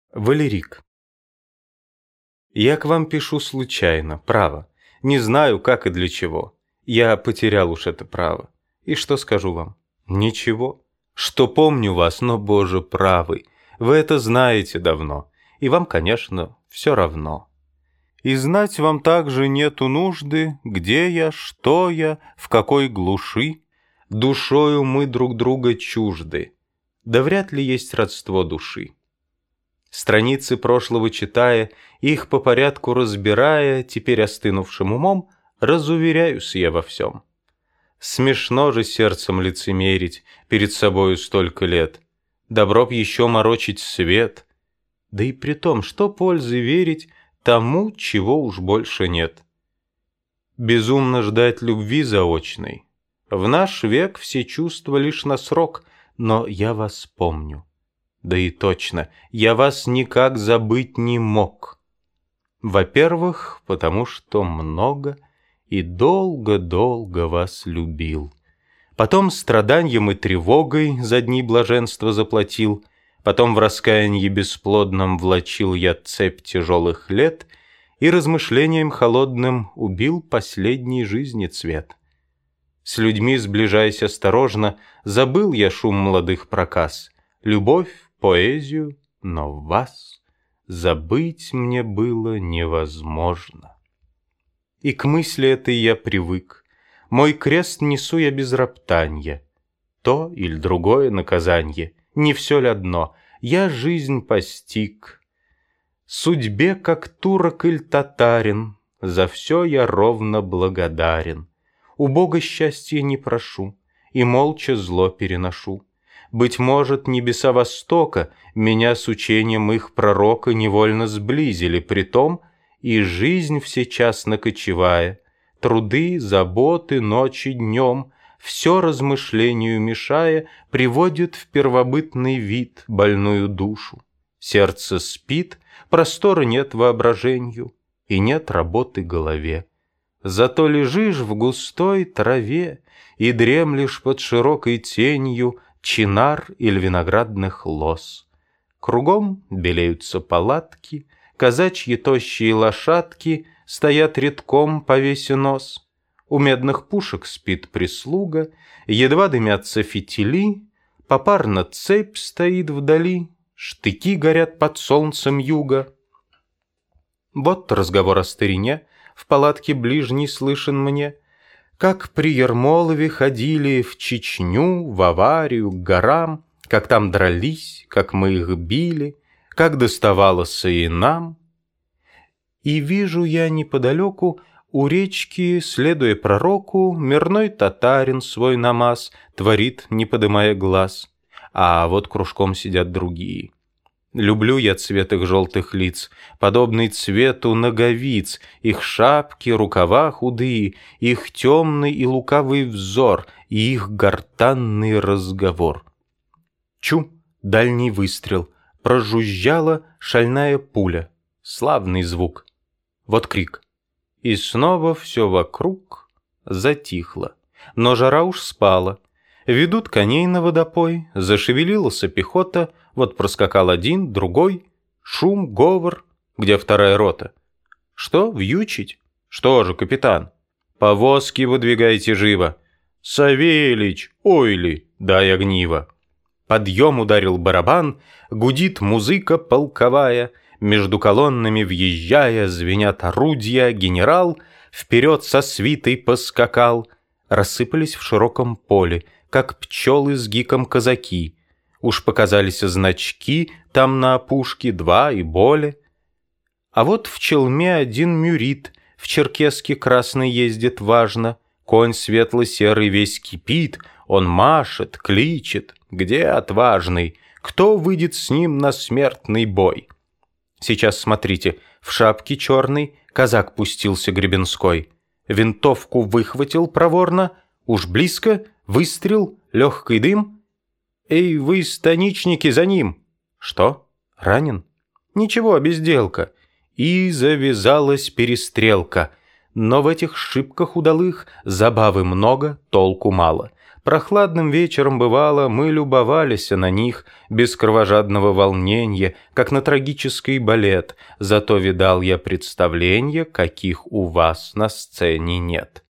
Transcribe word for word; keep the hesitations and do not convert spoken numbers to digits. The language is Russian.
Валерик. Я к вам пишу случайно, право. Не знаю, как и для чего. Я потерял уж это право. И что скажу вам? Ничего. Что помню вас, но, Боже, правый. Вы это знаете давно. И вам, конечно, все равно. И знать вам также нету нужды, где я, что я, в какой глуши. Душою мы друг друга чужды. Да вряд ли есть родство души. Страницы прошлого читая, их по порядку разбирая, теперь остынувшим умом, разуверяюсь я во всем. Смешно же сердцем лицемерить перед собою столько лет. Добро б еще морочить свет. Да и при том, что пользы верить тому, чего уж больше нет. Безумно ждать любви заочной. В наш век все чувства лишь на срок, но я вас помню. Да и точно, я вас никак забыть не мог. Во-первых, потому что много и долго-долго вас любил. Потом страданьем и тревогой за дни блаженства заплатил. Потом в раскаянии бесплодном влачил я цепь тяжелых лет и размышлением холодным убил последний жизни цвет. С людьми сближаясь осторожно, забыл я шум молодых проказ, любовь, поэзию, но вас забыть мне было невозможно. И к мысли этой я привык, мой крест несу я без роптанья. То или другое наказанье, не все ли одно, я жизнь постиг. Судьбе, как турок иль татарин, за все я ровно благодарен. У Бога счастья не прошу и молча зло переношу. Быть может, небеса Востока меня с учением их пророка невольно сблизили, притом и жизнь всечасно кочевая, труды, заботы, ночи, днем, все размышлению мешая, приводит в первобытный вид больную душу. Сердце спит, простора нет воображению, и нет работы голове. Зато лежишь в густой траве и дремлешь под широкой тенью чинар или виноградных лоз. Кругом белеются палатки, казачьи тощие лошадки стоят редком, повеся нос. У медных пушек спит прислуга, едва дымятся фитили, попарно цепь стоит вдали, штыки горят под солнцем юга. Вот разговор о старине в палатке ближней слышен мне, как при Ермолове ходили в Чечню, в аварию, к горам, как там дрались, как мы их били, как доставалось и нам. И вижу я неподалеку у речки, следуя пророку, мирной татарин свой намаз творит, не подымая глаз, а вот кружком сидят другие. Люблю я цвет их желтых лиц, подобный цвету ноговиц, их шапки, рукава худые, их темный и лукавый взор, и их гортанный разговор. Чу, дальний выстрел, прожужжала шальная пуля, славный звук. Вот крик. И снова все вокруг затихло, но жара уж спала. Ведут коней на водопой, зашевелилась пехота, вот проскакал один, другой, шум, говор, где вторая рота. Что, вьючить? Что же, капитан? Повозки выдвигайте живо. Савельич, ой ли, дай огниво. Подъем ударил барабан, гудит музыка полковая, между колоннами въезжая, звенят орудия, генерал вперед со свитой поскакал. Рассыпались в широком поле, как пчелы с гиком казаки. Уж показались значки, там на опушке два и более. А вот в челме один мюрит, в черкеске красный ездит важно. Конь светло-серый весь кипит, он машет, кличет. Где отважный? Кто выйдет с ним на смертный бой? Сейчас смотрите, в шапке черной казак пустился гребенской. Винтовку выхватил проворно, уж близко, выстрел, легкий дым. Эй, вы, станичники, за ним! Что? Ранен? Ничего, безделка. И завязалась перестрелка. Но в этих шибках удалых забавы много, толку мало. Прохладным вечером, бывало, мы любовались на них без кровожадного волнения, как на трагический балет, зато видал я представления, каких у вас на сцене нет.